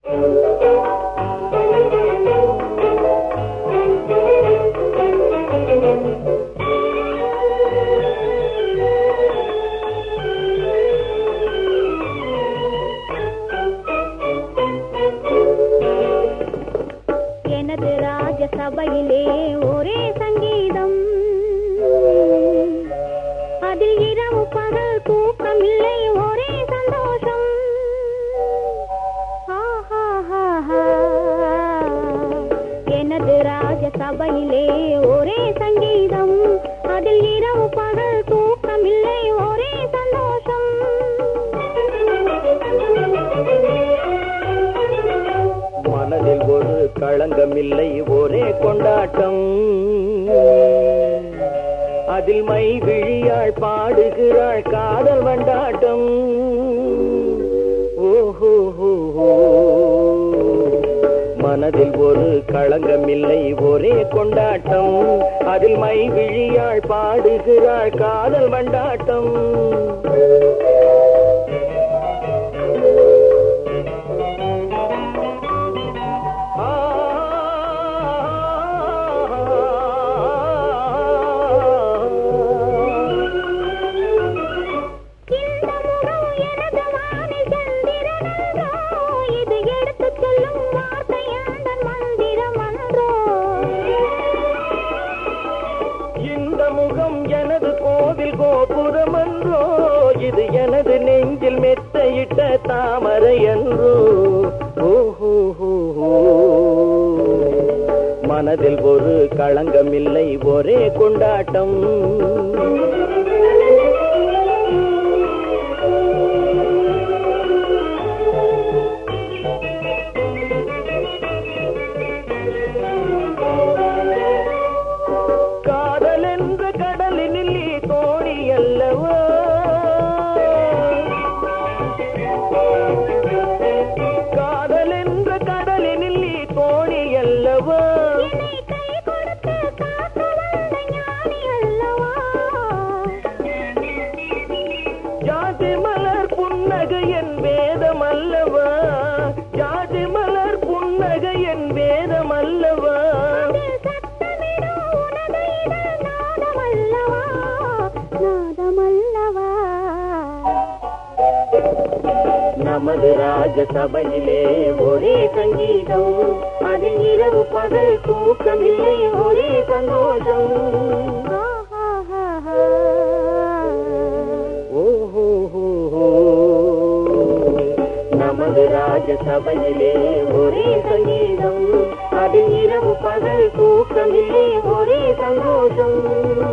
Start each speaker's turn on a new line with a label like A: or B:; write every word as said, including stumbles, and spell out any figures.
A: எனது ராஜசபையிலே ஒரே சங்கீதம், அதில் இரவு பகல் தூக்கமில்லை, ஒரே சந்தோஷம். எனது ராஜசபையிலே ஒரே சங்கீதம், அதில் இரவு பகல் தூக்கமில்லை, ஒரே சந்தோஷம்.
B: மனதில் ஒரு களங்கமில்லை, ஒரே கொண்டாட்டம். அதில் மை விழியாள் பாடுகிறாள் காதல் வண்டாட்டம். ஓஹோ, மனதில் ஒரு களங்கமில்லை, ஒரே கொண்டாட்டம். அதில் மை விழியாள் பாடுகிறாள் காதல் வண்டாட்டம். எனது கோவில் கோபுரமன்றோ, இது எனது நெஞ்சில் மெத்தையிட்ட தாமரை என்றோ. ஓஹோ, மனதில் ஒரு களங்கமில்லை, ஒரே கொண்டாட்டம். காதல் என்ற கடலினில் நீ தோணி அல்லவா, ஜாதி மலர் புன்னகை என் வேதம் அல்லவா, ஜாதி மலர் புன்னகை என் வேதம் அல்லவா. நமது ராஜசபையிலே ஒரே சங்கீதம், அதில் இரவு பகல் தூக்கமில்லை, ஒரே சந்தோஷம். ஓஹோ, நமது ராஜசபையிலே ஒரே சங்கீதம், அதில் இரவு பகல் தூக்கமில்லை, ஒரே சந்தோஷம்.